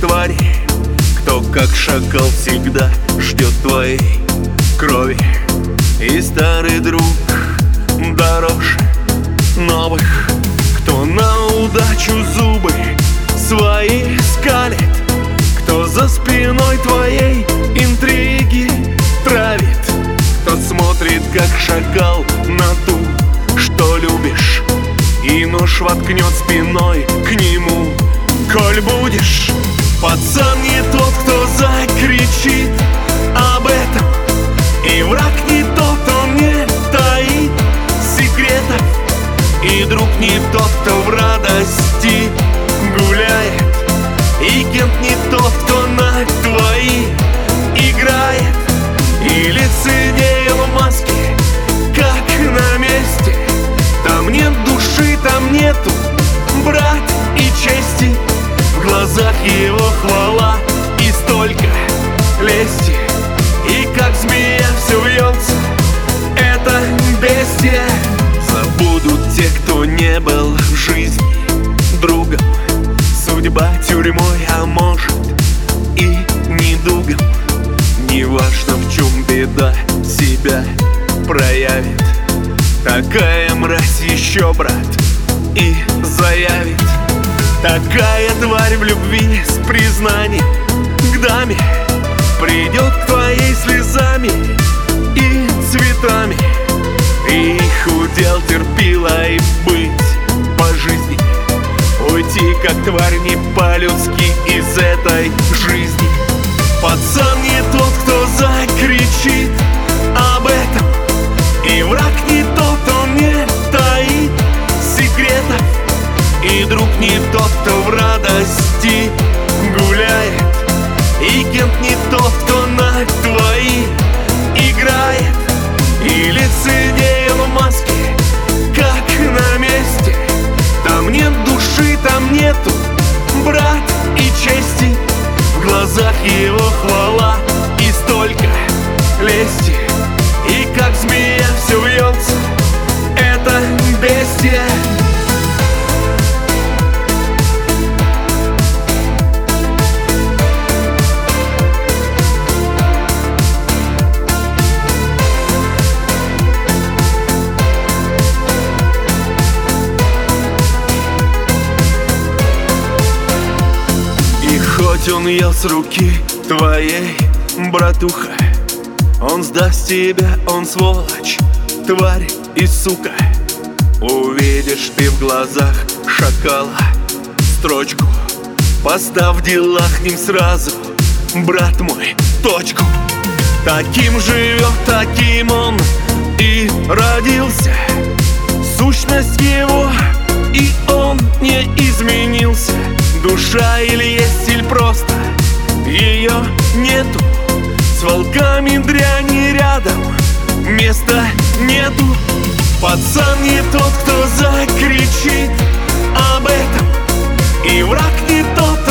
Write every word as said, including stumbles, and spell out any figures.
твари, кто как шакал всегда ждет твоей крови. И старый друг дороже новых, кто на удачу зубы свои скалит, кто за спиной твоей интриги травит, кто смотрит как шакал на ту, что любишь, и нож воткнет спиной к нему, коль будешь. Пацан не тот, кто закричит об этом, и враг не тот, он не таит секретов, и друг не тот, кто в радости гуляет, и кент не тот, кто на твои играет. И лицедея в маске, как на месте, там нет души, там нету брат и чести. В глазах его хвала и столько лести, и как змея все вьется это бестия. Забудут те, кто не был в жизни другом, судьба тюрьмой, а может и недугом. Неважно, в чем беда себя проявит, такая мразь еще, брат, и заявит. Такая тварь в любви с признанием к даме придет к твоей слезами и цветами. И их удел терпила и быть по жизни, уйти как тварь не по-людски из этой жизни. Пацан не тот, кто закричит об этом, и враг не тот, он не таит секретов, и друг не тот, кто в радости гуляет, и кент не тот, кто на твои играет. И лицедея в маске, как на месте, там нет души, там нету брат и чести. В глазах его хвала и столько лести, и как змея все вьется это бестия. Хоть он ел с руки твоей, братуха, он сдаст тебя, он сволочь, тварь и сука. Увидишь ты в глазах шакала строчку, поставь в делах к ним сразу, брат мой, точку. Таким живет, таким он и родился, сущность его, и он не изменился. Душа или есть, или просто ее нету, с волками дряни рядом места нету. Пацан не тот, кто закричит об этом, и враг не тот,